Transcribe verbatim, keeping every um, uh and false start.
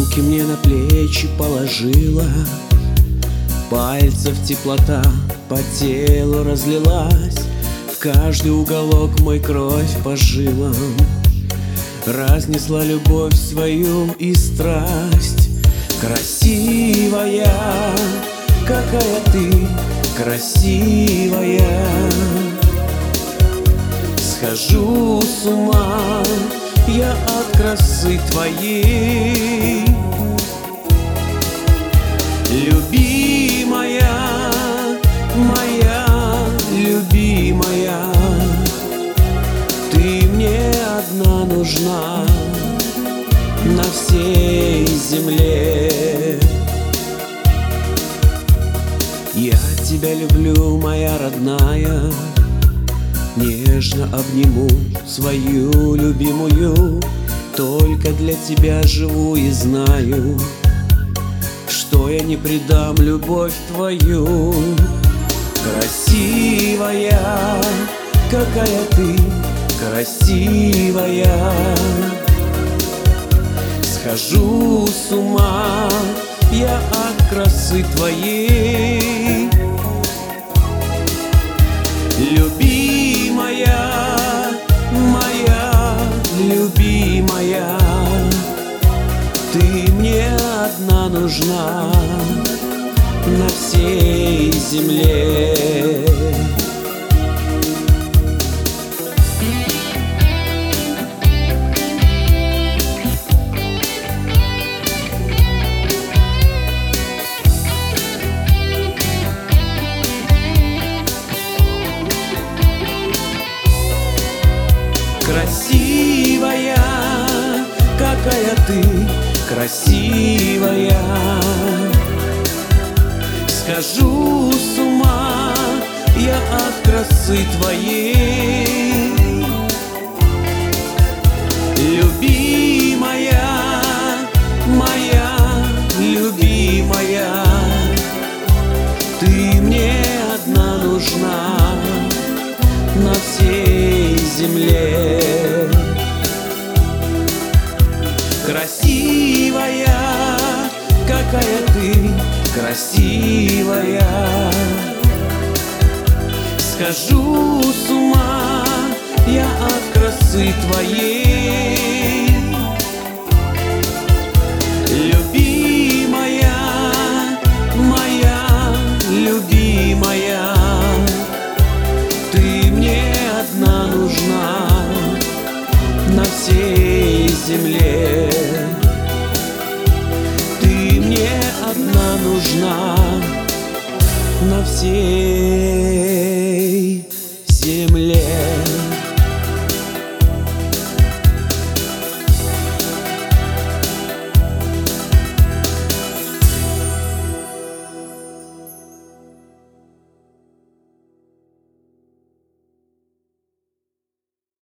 Руки мне на плечи положила, пальцев теплота по телу разлилась, в каждый уголок мой кровь по жилам. Разнесла любовь свою и страсть. Красивая, какая ты красивая, схожу с ума я от красы твоей. Любимая, моя любимая, ты мне одна нужна на всей земле. Я тебя люблю, моя родная, нежно обниму свою любимую. Только для тебя живу и знаю, что я не предам любовь твою. Красивая, какая ты красивая, схожу с ума я от красы твоей. Любимая, моя любимая, ты мне одна нужна на всей земле. Красивая, какая ты красивая, схожу с ума я от красы твоей. Любимая, моя любимая, ты мне одна нужна на всей земле. Красивая, какая ты красивая, схожу с ума я от красы твоей. Любимая, моя любимая, ты мне одна нужна на всей земле. Ты мне одна нужна на всей земле.